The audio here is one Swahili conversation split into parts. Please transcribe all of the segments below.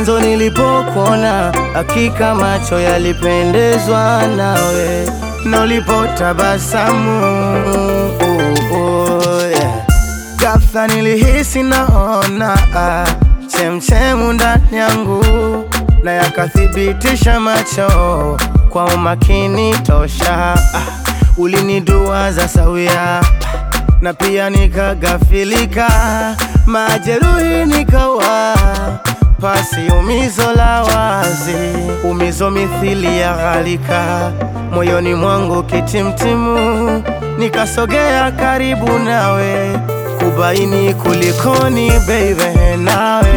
Mwanzo nilipokuona hakika macho yalipendezwa nawe, na ulipotabasamu yeah. Ghafla nilihisi naona chemchemu ndani yangu, na yakathibitisha macho kwa umakini tosha. Uliniduaza sawia na pia nikagafilika, majeruhi nikawa pasi umizo la wazi, umizo mithili ya gharika moyoni mwangu kitimtimu. Nikasogea karibu nawe kubaini kulikoni baby nawe.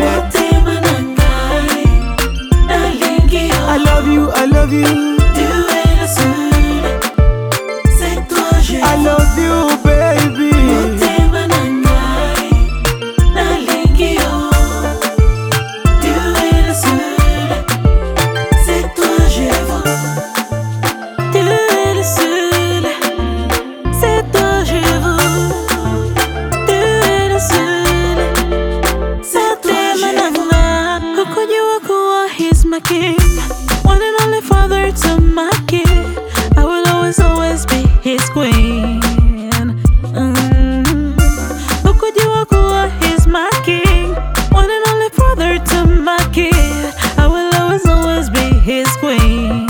I love you, I love you. I love you baby. King, one and only father to my kid. I will always be his queen. Ukujua kuwa he's my king, one and only father to my kid. I will always be his queen.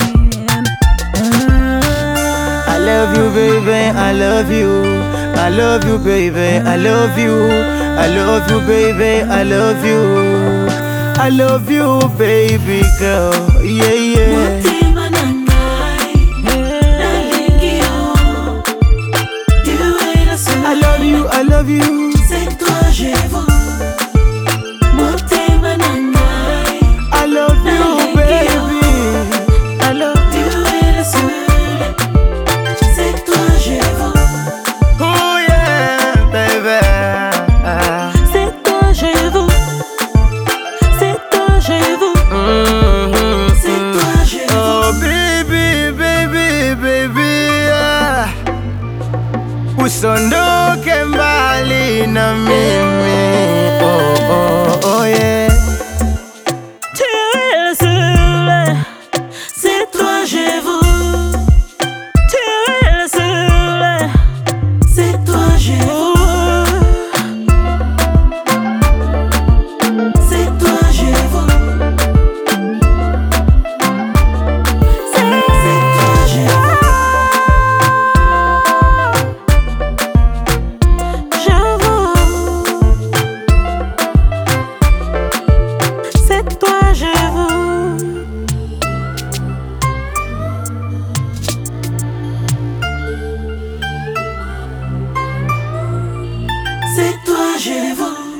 I love you baby, I love you. I love you baby, I love you. I love you baby, I love you. I love you baby girl, yeah yeah. I love you, I love you. C'est toi je veux. I love you baby. I love you. C'est toi je veux. Oh yeah baby. C'est toi je veux. C'est toi je veux. C'est toi je veux. Oh baby, baby, baby yeah. Usondoke mbali na mimi. Oh oh oh yeah. Tu es le seul. C'est toi je veux. Tu es le seul. C'est toi je veux. C'est toi je veux. C'est toi je veux. C'est toi je veux. C'est toi je veux.